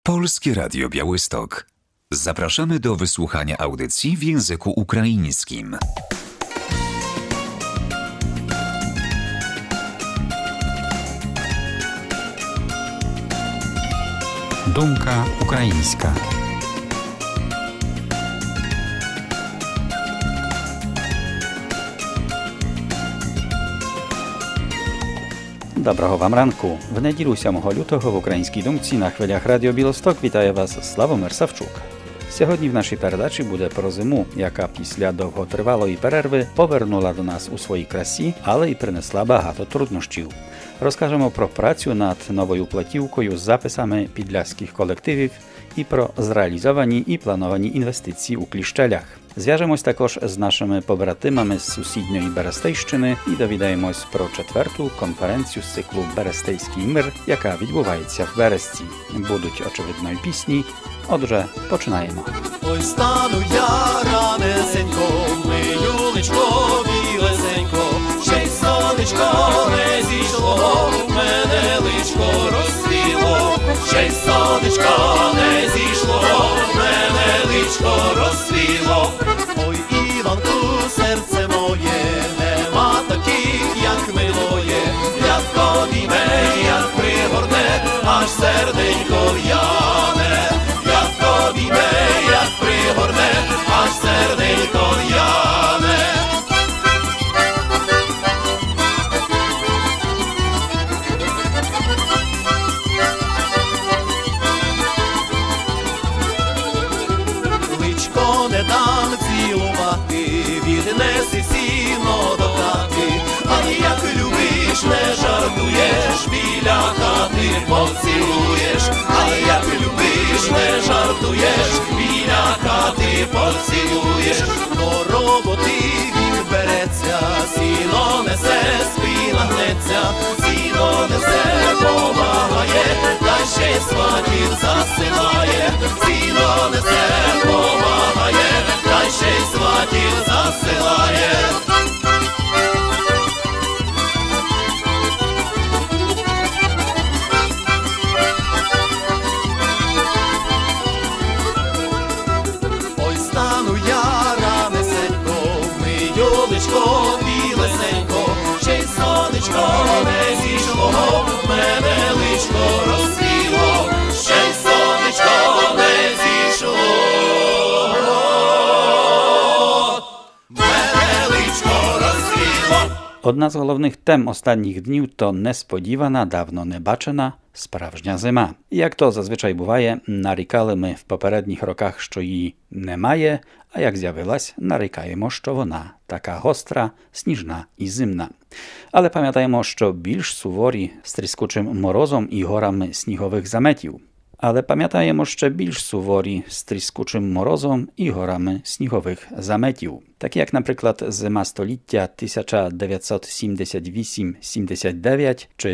Polskie Radio Białystok. Zapraszamy do wysłuchania audycji w języku ukraińskim. Думка українська. Доброго вам ранку. В неділю 7 лютого в українській думці на хвилях Радіо Білосток вітає вас Славомир Савчук. Сьогодні в нашій передачі буде про зиму, яка після довготривалої перерви повернула до нас у своїй красі, але й принесла багато труднощів. Розкажемо про працю над новою платівкою з записами підляських колективів і про зреалізовані і плановані інвестиції у Кліщелях. Зв'яжемось також з нашими побратимами з сусідньої Берестейщини і довідаємось про 4-ту конференцію з циклу «Берестейський мир», яка відбувається в Берестці. Будуть, очевидно, й пісні. Отже, починаємо. Ой, стану я ранесенько, милюлечко, білесенько, ще й сонечко не зійшло, в мене личко розцвіло, ще й сонечко не зійшло, в мене личко розцвіло. Ой, Іванку, серце моє, нема таких, як милоє, як обійме, як пригорне, аж серденько в'яне, як обійме, як пригорне, аж серденько в'яне. Личко не дам цілувати, віднеси сіно до хати, а як любиш, не жартуєш, біля хати поцілуєш, а як любиш, не жартуєш, біля хати поцілуєш. До роботи він береться, сіно несе, спина гнеться, сіно несе, помагає, та ще й сватів засилає, сіно несе, помагає, та ще й сватів засилає. Ой, стану я ранесенько, милюлечко, білесенько, ще й сонечко не зійшло, в мене личко розцвіло, ще й сонечко не зійшло, в мене личко розцвіло. Одна з головних тем останніх днів – то несподівана, давно не бачена справжня зима. Як то зазвичай буває, нарікали ми в попередніх роках, що її немає, а як з'явилась, нарікаємо, що вона така гостра, сніжна і зимна. Але пам'ятаємо, що більш суворі з тріскучим морозом і горами снігових заметів. Але пам'ятаємо ще більш суворі з тріскучим морозом і горами снігових заметів. Такі як, наприклад, зима століття 1978-79 чи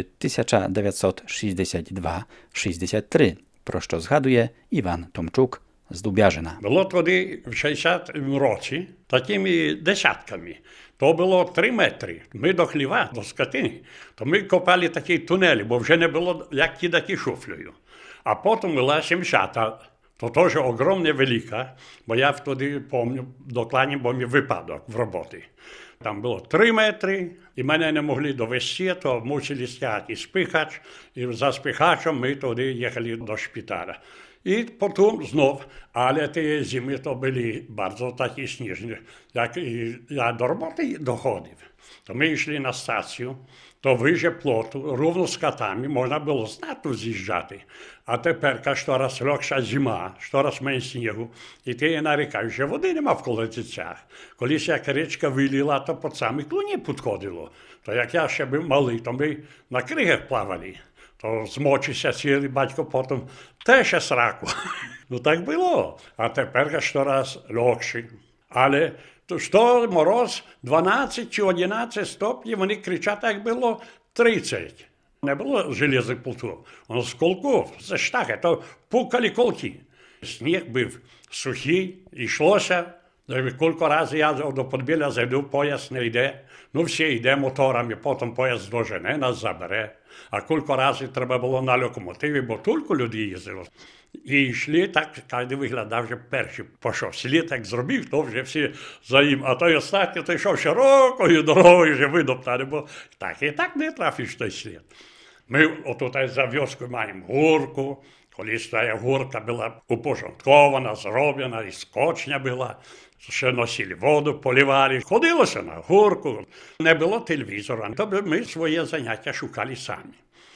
1962-63, про що згадує Іван Томчук з Дубяжина. Було тоді в 60-му році такими десятками. То було 3 метри. Ми до хліва, до скотини, то ми копали такі тунелі, бо вже не було як кидати шуфлею. А потім була 70-та, то теж огромна велика, бо я тоді пам'ятаю докладно, бо мій випадок в роботі. Там було 3 метри, і мене не могли довести, то мусили стягати спихач, і за спихачем ми тоді їхали до шпиталя. І потім знов, але ті зими то були дуже такі сніжні. Як я до роботи доходив, то ми йшли на стацію, то вище плоту, ровно з котами, можна було знатно з'їжджати. А тепер, щораз легша зима, щораз менше снігу, і ти нарікаєш, що води нема в колодцях. Колись як річка виліла, то під самі клуні підходило. То як я ще був малий, то ми на кригах плавали. То змочився сіли, батько потім теж сраку. Ну так було. А тепер щораз легше. Але що мороз 12 чи 11 стопнів, вони кричать, як було 30. Не було железних пултів, воно з колків, з штахи, то пукали колки. Сніг був сухий, йшлося. Кілька разів я до Подбіля зайду, поїзд не йде. Ну всі йде моторами, потім поїзд дожене, нас забере. А кілька разів треба було на локомотиві, бо тільки люди їздили. І йшли так, кожен виглядав вже перший. Пішов слід, як зробив, то вже всі за ним. А той останній, той йшов широкою дорогою, вже видоптали, бо так і так не трафиш той слід. Ми отут за вёскою маємо гурку. Колись та гурка була упорядкована, зроблена, і скочня була. Ще носили воду, полівали. Ходилося на гурку. Не було телевізора, то ми своє заняття шукали самі.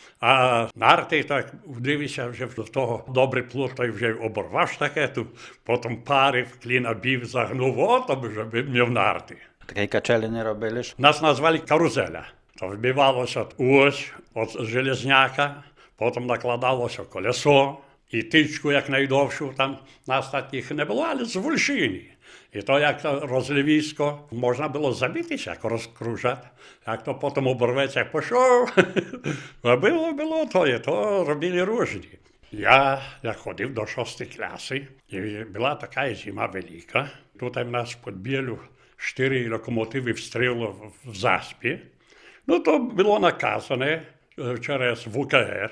А нарти, так, дивився вже до того, добрий плут, той вже оборвав штакету, потім парив, кліна бів, загнув, ото вже мав нарти. Takiej kaczeli nie robiliś? Нас назвали карузеля. То вбивалося ось від железняка, потім накладалося колесо, і тичку як найдовшу, там нас таких не було, але з вульшині. І то як розливісько, можна було забитися, як розкружати, як то потім оборветься, як пішов. А було то робили ружні. Я ходив до 6 класи, і була така зима велика. Тут в нас під Білю 4 локомотиви встріло в Заспі. Ну, то було наказане через ВКР.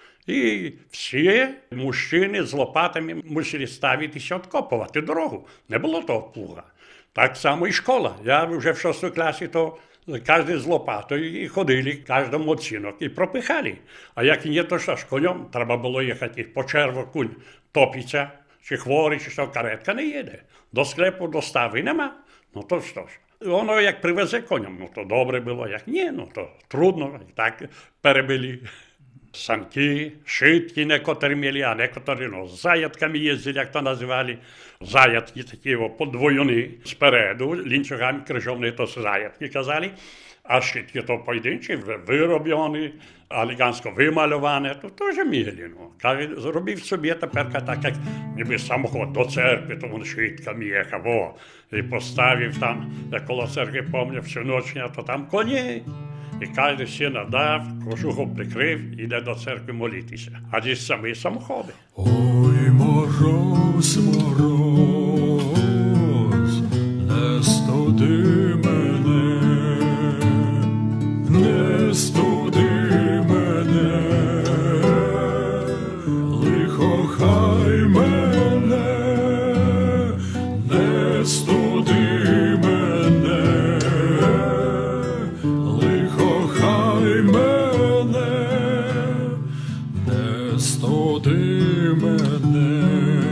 І всі мужчини з лопатами мусили ставитися відкопувати дорогу. Не було того плуга. Так само і школа. Я вже в 6 класі, то кожен з лопатою і ходили, кожному оцінок, і пропихали. А як ні, то що ж, конем треба було їхати по черву, кунь топиться, чи хворий, чи що, каретка не їде. До склепу достави нема. Ну то що ж. Воно як привезе конем, ну то добре було, як ні, ну то трудно, так перебили. Санки, шитки некоторі мали, а некоторі з заятками їздили, як то називали. Заятки такі подвоєні спереду, лінчугами крижовні, то заятки казали. А шитки то поєдинчі, вироблені, елегантно вимальовані, то теж мігли. Каже, зробив собі тепер так, як ніби самоход до церкви, то він шитками їхав, і поставив там, як коло церкви, пам'ятаю, всю ніч, то там коні. І кожен всі надав, кожухом прикрив, іде до церкви молитися. А десь самі самоходи. Ой, мороз, мороз, не студи мене, не студи мене, лихо хай мене, не студи мене, лихо хай мене, не студи мене,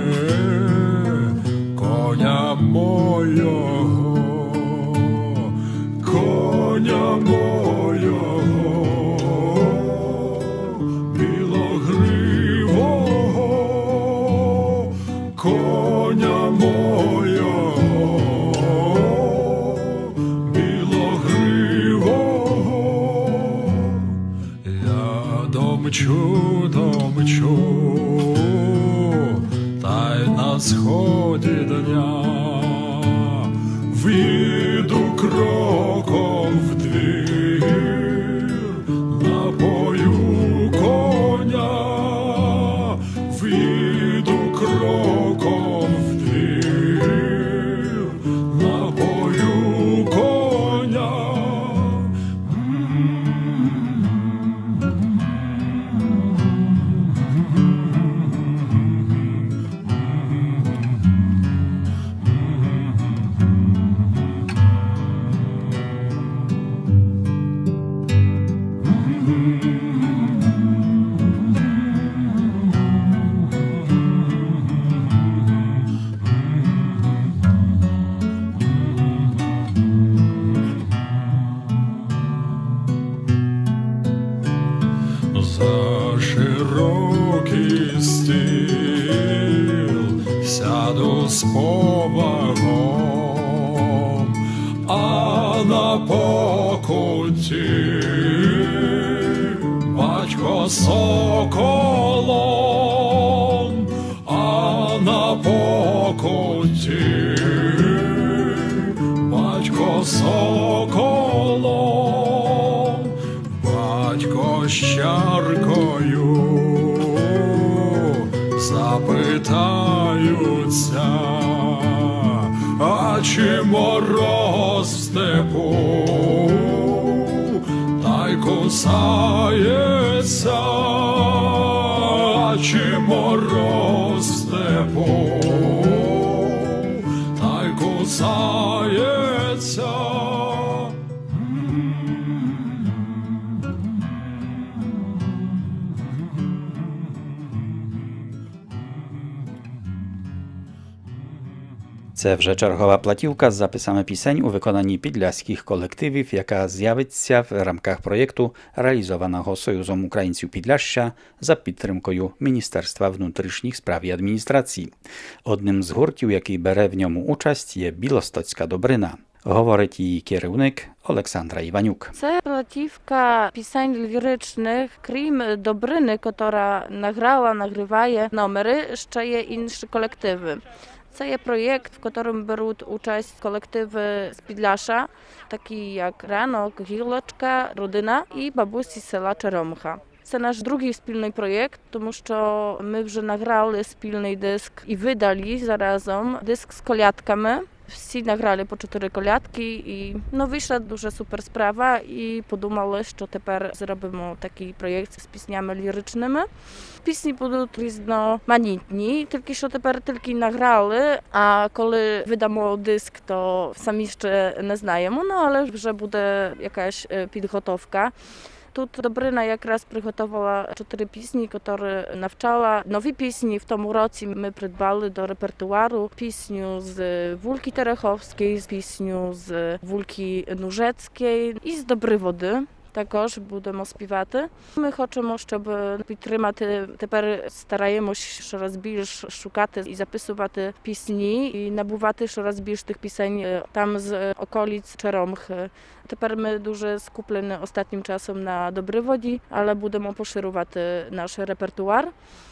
коня мого, коня мого, білогривого, коня мого, білогривого. Я домчу, та й на сході дня вийду кроком в двір, напою коня, вийду кроком в двір, напою коня. За широкий стіл сяду з повагом, а на покуті батько соколом, а на покуті батько соколом, батько з чаркою запитаються, а чи мороз в степу, та й кусається, плаче мороз степу, та й кусається. Це вже чергова платівка з записами пісень у виконанні підляських колективів, яка з'явиться в рамках проєкту, реалізованого Союзом українців Підляшшя за підтримкою Міністерства внутрішніх справ і адміністрації. Одним з гуртів, який бере в ньому участь, є Білостоцька Добрина. Говорить її керівник Олександра Іванюк. Це платівка пісень ліричних, крім Добрини, яка нагріває номери, ще є інші колективи. Це є проєкт, в якому беруть участь колективи з Підляша, такі як Ранок, Гілочка, Родина і бабусі з села Черемха. Це наш другий спільний проєкт, тому що ми вже награли спільний диск і видали заразом диск з колядками. Всі награли по 4 колядки і вийшла дуже супер справа і подумали, що тепер зробимо такий проєкт з піснями ліричними. Пісні будуть різноманітні, тільки що тепер тільки награли, а коли видамо диск, то самі ще не знаємо, але вже буде якась підготовка. Тут Добрина якраз приготувала 4 пісні, які навчала. Нові пісні в тому році ми придбали до репертуару пісню з Вульки Тереховської, пісню з Вульки Нужецької і з Добриводи. Також будемо співати. Ми хочемо, щоб підтримати, тепер стараємось щораз більш шукати і записувати пісні і набувати щораз більш тих пісень там з околиць Черемхи. Тепер ми дуже скуплені останнім часом на Добриводі, але будемо поширювати наш репертуар.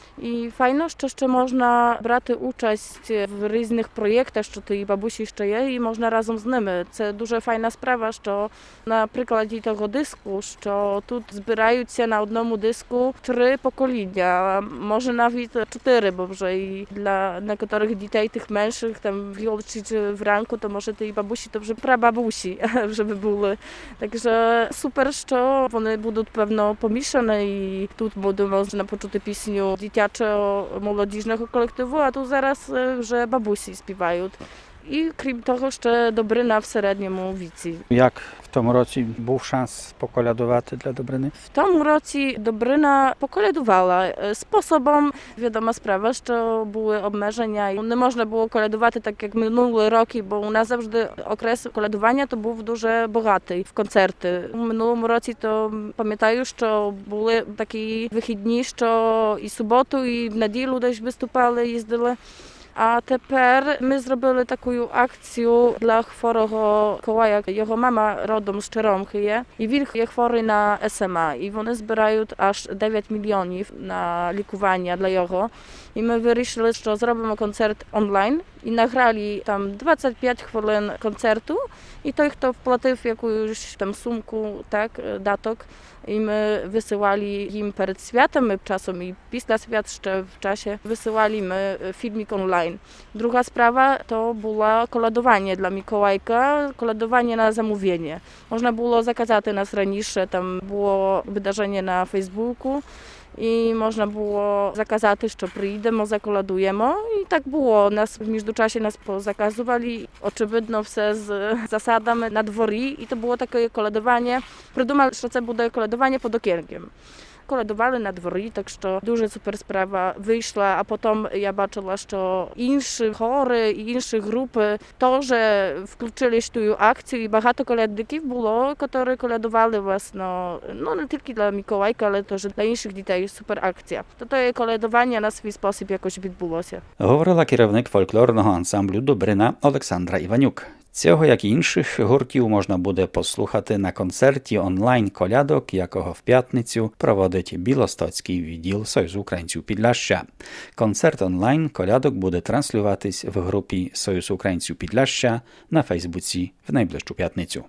І файно, що ще можна брати участь в різних проєктах, що ті бабусі ще є, і можна разом з ними. Це дуже файна справа, що на прикладі того диску, що тут збираються на одному диску 3 покоління, може навіть 4, бо вже і для некоторих дітей тих менших, там в Гілочці чи в Ранку, то може ті бабусі, то вже прабабусі вже би були. Takže супер, що вони будуть, певно, помішані, і тут буде можна почути пісню дитячо-молодіжного колективу, а тут зараз вже бабусі співають. І крім того, ще Добрина в середньому віці. Як в тому році був шанс поколядувати для Добрини? В тому році Добрина поколядувала способом. Відома справа, що були обмеження. Не можна було колядувати так, як минулі роки, бо у нас завжди окрес колядування то був дуже багатий в концерти. У минулому році то пам'ятаю, що були такі вихідні, що і суботу, і в неділю десь виступали, їздили. А тепер ми зробили таку акцію для хворого Миколая. Його мама родом з Черемхи є, і він є хворий на СМА. І вони збирають аж 9 мільйонів на лікування для його. І ми вирішили, що зробимо концерт онлайн. І награли там 25 хвилин концерту. І той, хто вплатив якусь там сумку, так, даток, і ми висилали їм перед святами, часом і після свят ще в часі висилали ми фільмик онлайн. Друга справа to було колядування для Миколайка, колядування на замовлення. Можна було заказати нас раніше, там було wydarzenie на Фейсбуку. I można było zakazać, że przyjdziemy, zakoladujemy. I tak było. Nas w międzyczasie nas pozakazywali. Oczywiście все z zasadami na dworze. I to było takie koladowanie. Придумали, що це буде колядування під окенком. Колядували на дворі, так що дуже супер справа вийшла. А потім я бачила, що інші хори і інші групи теж включили в цю акцію. І багато колядників було, які колядували власно, не тільки для Миколайка, але теж для інших дітей. Супер акція. То колядування на свій спосіб якось відбулося. Говорила керівник фольклорного ансамблю «Добрина» Олександра Іванюк. Цього, як і інших гуртів, можна буде послухати на концерті онлайн-колядок, якого в п'ятницю проводить Білостоцький відділ Союзу українців Підляшшя. Концерт онлайн-колядок буде транслюватись в групі Союз українців Підляшшя на Фейсбуці в найближчу п'ятницю.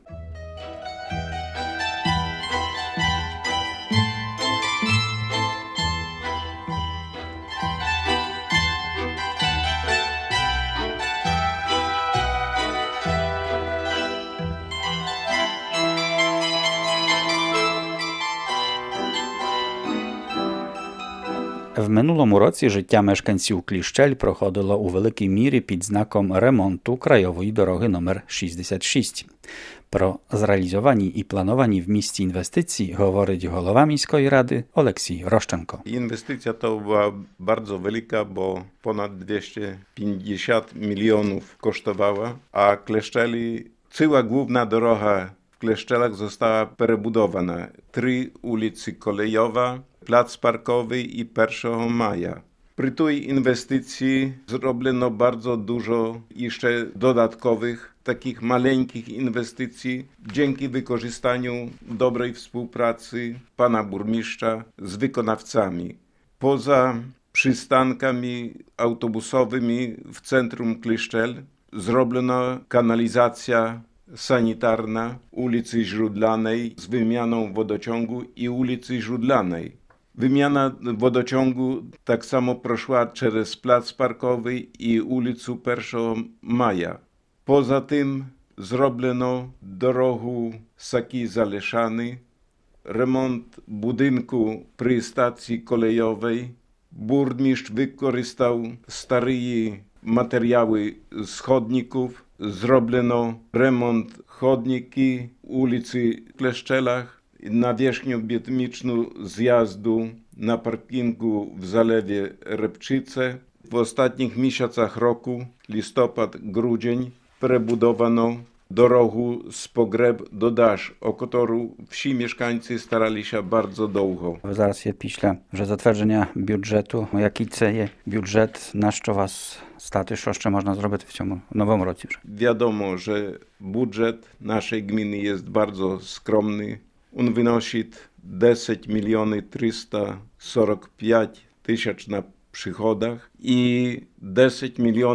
В минулому році життя мешканців Кліщель проходило у великій мірі під знаком ремонту краєвої дороги номер 66. Про zrealizowani i planowani w mieście inwestycji говорить голова міської ради Олексій Рощенко. Inwestycja to była bardzo wielka, bo ponad 250 milionów kosztowała, a Kleszczeli, cała główna droga w Kleszczelach została przebudowana. 3 ulicy kolejowa, plac parkowy i 1 maja. Przy tej inwestycji zrobiono bardzo dużo jeszcze dodatkowych, takich maleńkich inwestycji dzięki wykorzystaniu dobrej współpracy pana burmistrza z wykonawcami. Poza przystankami autobusowymi w centrum Kliszczel zrobiono kanalizacja sanitarna ulicy Źródlanej z wymianą wodociągu i ulicy Źródlanej. Wymiana wodociągu tak samo proszła przez plac parkowy i ulicę 1 Maja. Poza tym zrobiono drogę Saki-Zaleszany, remont budynku przy stacji kolejowej. Burmistrz wykorzystał stare materiały z chodników. Zrobiono remont chodniki ulicy Kleszczelach, nawierzchnię biotmiczną zjazdu na parkingu w Zalewie Repczyce. W ostatnich miesiącach roku, listopad, grudzień, przebudowano drogę z Pogreb do Dasz, o którą wsi mieszkańcy starali się bardzo długo. Зараз є після вже затвердження бюджету. Який це є бюджет, на що вас стати, що ще можна зробити в цьому новому році вже? Wiadomo, że budżet naszej gminy jest bardzo skromny. On wynosi 10 345 000 na przychodach i 10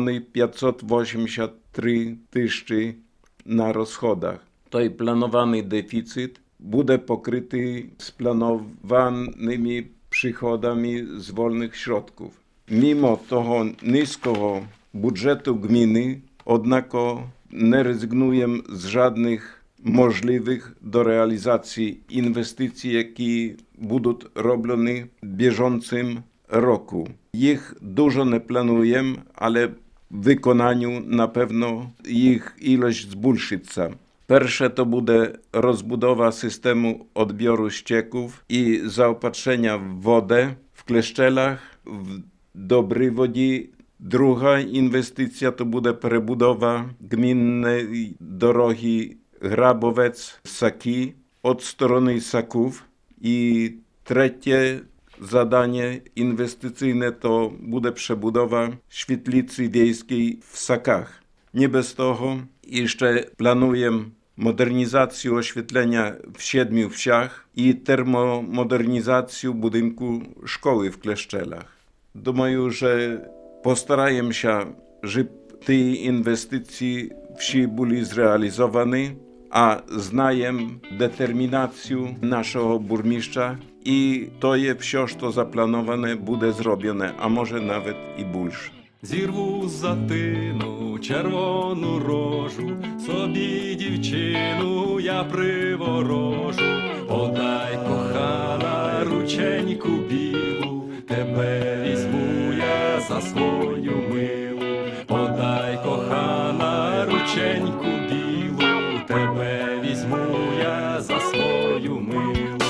583 000 na rozchodach. To i planowany deficyt będzie pokryty z planowanymi przychodami z wolnych środków. Mimo tego niskiego budżetu gminy, однако nie rezygnuję z żadnych możliwych do realizacji inwestycji, jakie będą robione w bieżącym roku. Ich dużo nie planuję, ale w wykonaniu na pewno ich ilość zwiększyться. Pierwsze to będzie rozbudowa systemu odbioru ścieków i zaopatrzenia w wodę w Kleszczelach, w Dobrywodzie. Druga inwestycja to będzie przebudowa gminnej drogi Grabowec-Saki od strony Saków i trzecie zadanie inwestycyjne to będzie przebudowa świetlicy wiejskiej w Sakach. Nie bez tego jeszcze planuję modernizację oświetlenia w 7 wsiach i termomodernizację budynku szkoły w Kleszczelach. Думаю, że postaraję się, żeby te inwestycje wsi były zrealizowane, a znaję determinację naszego burmistrza i to je wszystko, co zaplanowane, będzie zrobione, a może nawet i больше. Зірву затину, червону рожу, собі дівчину я приворожу. Подай, кохана, рученьку білу, тебе візьму я за свою милу. Подай, кохана, рученьку білу, тебе візьму я за свою милу.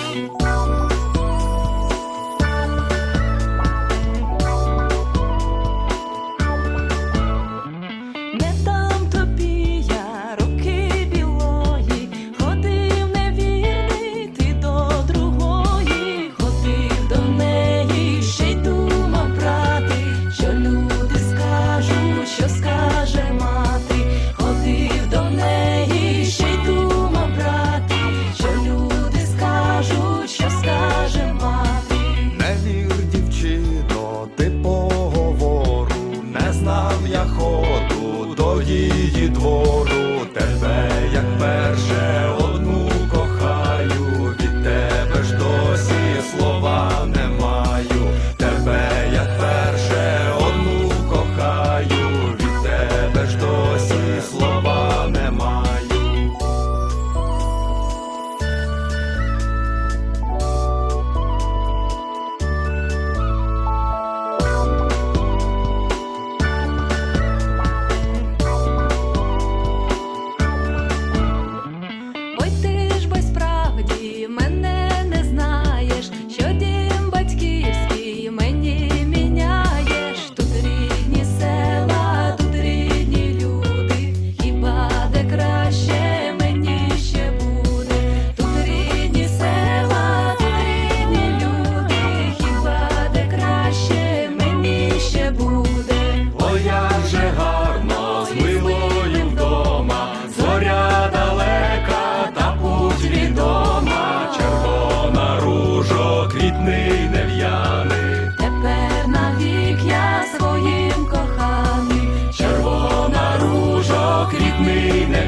Її двору, тебе, як перше, одну кохаю, від тебе ж досі слова не маю, тебе, як перше, одну кохаю, від тебе ж досі слова не маю.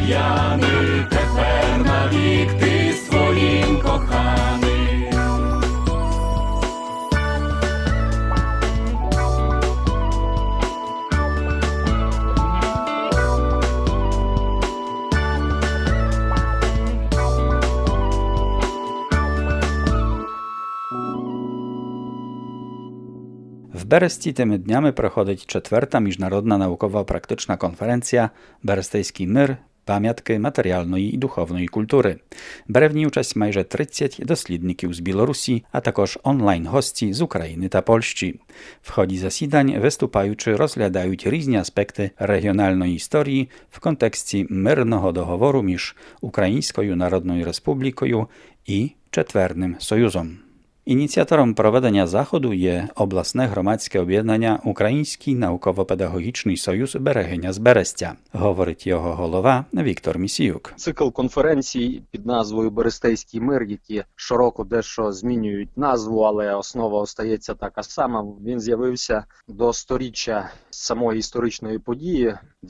п'яний, тепер навік ти своїм коханий. W Berесті tymi dniami проходить 4. Міжнародна науково-практична конференція «Берестейський мир. Пам'ятки матеріальної і духовної культури». Бере в ній участь майже 30 дослідників з Білорусі, а також онлайн-гості з України та Польщі. В ході засідань виступаючи розглядають різні аспекти регіональної історії в контексті мирного договору між Українською Народною Республікою і Четверним Союзом. Ініціатором проведення заходу є обласне громадське об'єднання «Український науково-педагогічний союз Берегиня з Берестя», говорить його голова Віктор Місіюк. Цикл конференцій під назвою «Берестейський мир», які щороку дещо змінюють назву, але основа остається така сама. Він з'явився до 100-річчя самої історичної події. У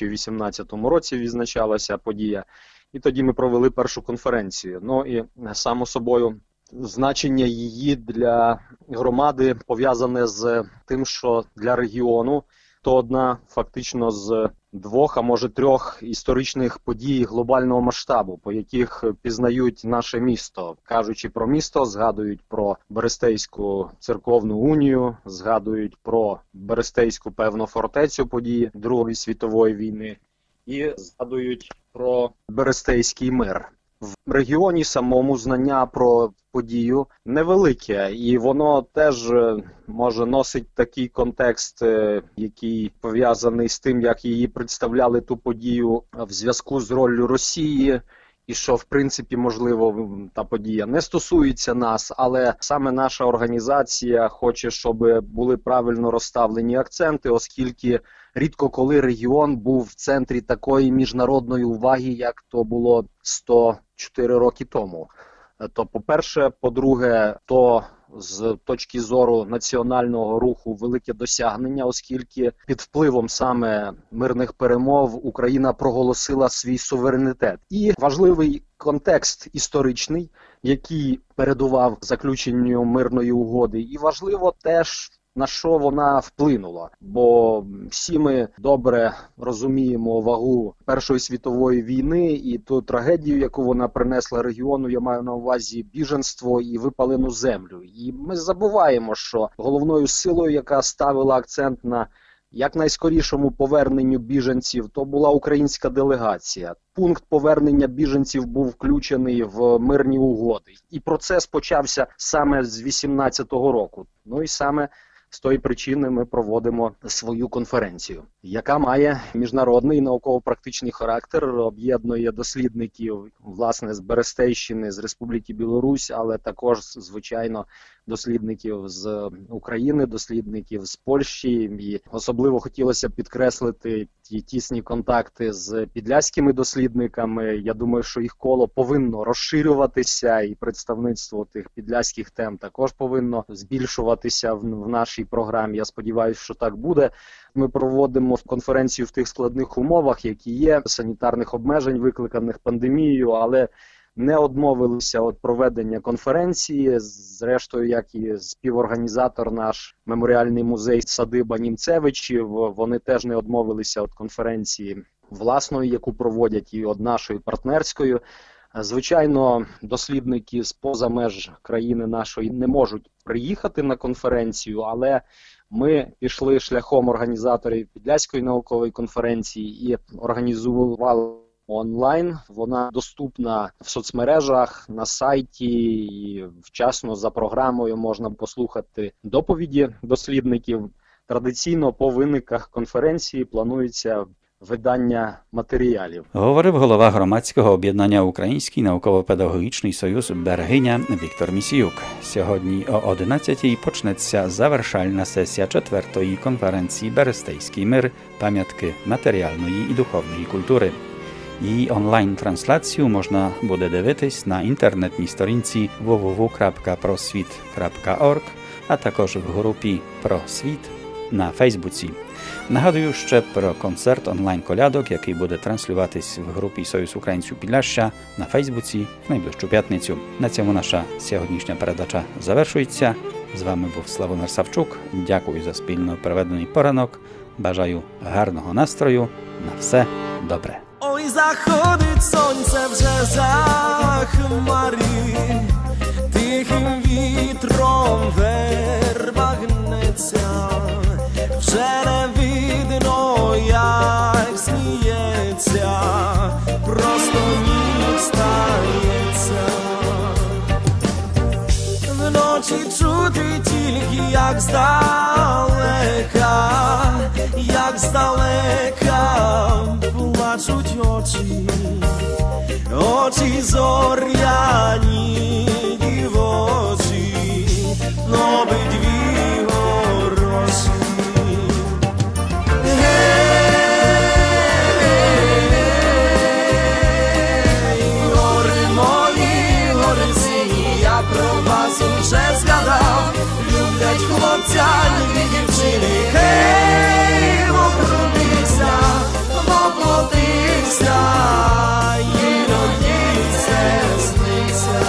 2018 році відзначалася подія. І тоді ми провели першу конференцію. Ну і само собою значення її для громади пов'язане з тим, що для регіону то одна фактично з 2, а може 3 історичних подій глобального масштабу, по яких пізнають наше місто. Кажучи про місто, згадують про Берестейську церковну унію, згадують про Берестейську певну фортецю події Другої світової війни і згадують про Берестейський мир. В регіоні самому знання про подію невелике, і воно теж може носить такий контекст, який пов'язаний з тим, як її представляли ту подію в зв'язку з роллю Росії, і що, в принципі, можливо, та подія не стосується нас, але саме наша організація хоче, щоб були правильно розставлені акценти, оскільки рідко коли регіон був в центрі такої міжнародної уваги, як то було 104 роки тому. То, по-перше, по-друге, то з точки зору національного руху велике досягнення, оскільки під впливом саме мирних перемов Україна проголосила свій суверенітет. І важливий контекст історичний, який передував заключенню мирної угоди, і важливо теж, на що вона вплинула, бо всі ми добре розуміємо вагу Першої світової війни і ту трагедію, яку вона принесла регіону, я маю на увазі біженство і випалену землю. І ми забуваємо, що головною силою, яка ставила акцент на якнайскорішому поверненню біженців, то була українська делегація. Пункт повернення біженців був включений в мирні угоди. І процес почався саме з 18-го року. Ну і саме з тої причини ми проводимо свою конференцію, яка має міжнародний науково-практичний характер, об'єднує дослідників, власне, з Берестейщини, з Республіки Білорусь, але також, звичайно, дослідників з України, дослідників з Польщі. І особливо хотілося б підкреслити ті тісні контакти з підляськими дослідниками. Я думаю, що їх коло повинно розширюватися, і представництво тих підляських тем також повинно збільшуватися в нашій програмі. Я сподіваюся, що так буде. Ми проводимо конференцію в тих складних умовах, які є, санітарних обмежень, викликаних пандемією, але не одмовилися від проведення конференції. Зрештою, як і співорганізатор наш меморіальний музей «Садиба Німцевичів», вони теж не одмовилися від конференції власної, яку проводять, і від нашої партнерської. Звичайно, дослідники з-поза меж країни нашої не можуть приїхати на конференцію, але ми пішли шляхом організаторів Підляської наукової конференції і організували онлайн. Вона доступна в соцмережах, на сайті, і вчасно за програмою можна послухати доповіді дослідників. Традиційно по виниках конференції планується видання матеріалів. Говорив голова громадського об'єднання «Український науково-педагогічний союз Берегиня» Віктор Місіюк. Сьогодні о 11-й почнеться завершальна сесія 4-ї конференції «Берестейський мир. Пам'ятки матеріальної і духовної культури». Її онлайн-трансляцію можна буде дивитись на інтернетній сторінці www.prosvit.org, а також в групі «Просвіт» на Фейсбуці. Нагадую ще про концерт онлайн-колядок, який буде транслюватись в групі Союз Українців Підляшшя на Фейсбуці в найближчу п'ятницю. На цьому наша сьогоднішня передача завершується. З вами був Славомир Савчук. Дякую за спільно проведений поранок. Бажаю гарного настрою. На все добре. Ой, заходить сонце вже за хмарі, тихим вітром верба гнеться, вже не видно, як сміється, просто ніч стається. Вночі чути тільки, як здалека плачуть очі зоряні дівочі, обидві хороші. Гори мої, гори сині, я про вас уже згадав, люблять хлопця і дівчини. Воплотився, іноді це сниться.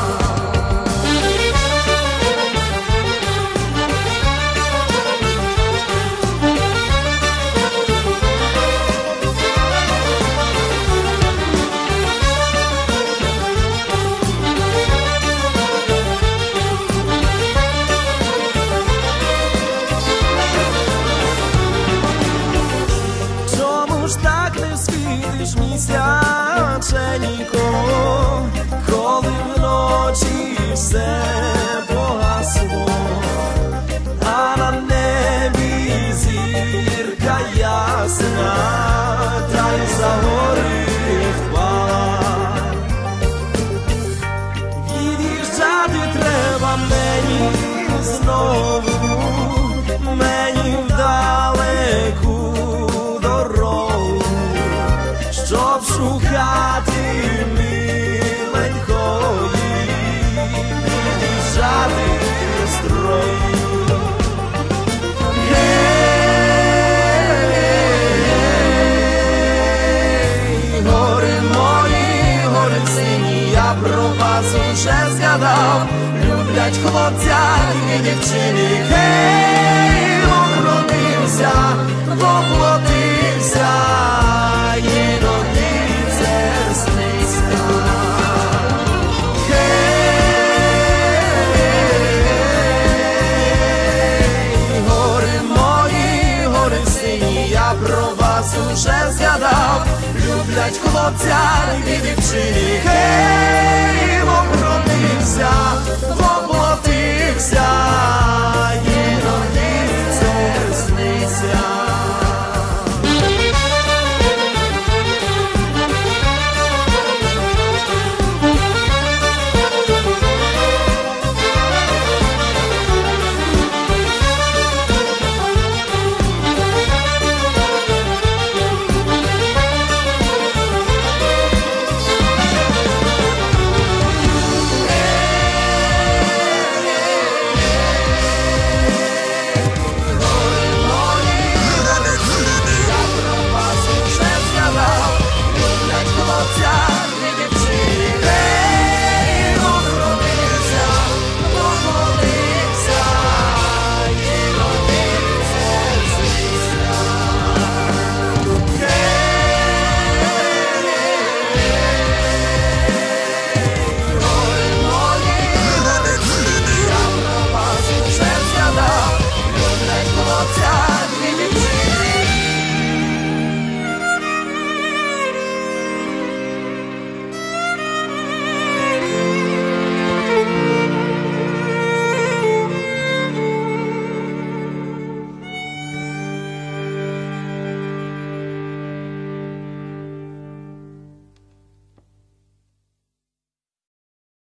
Місяченько, коли вночі все погасло, а на небі зірка ясна, та й за гори впала. Від'їжджати треба мені знову, мені вдалеку дорогу, щоб шукати миленької, під'їжджати строї. Гей, гори мої, гори сині, я про вас уже згадав, люблять хлопця і дівчини. Гей, воплотився, воплотився, іноді це сниться. Гей, гори мої, гори сині, я про вас уже згадав, люблять хлопця і дівчини. Гей, воплотився, воплотився,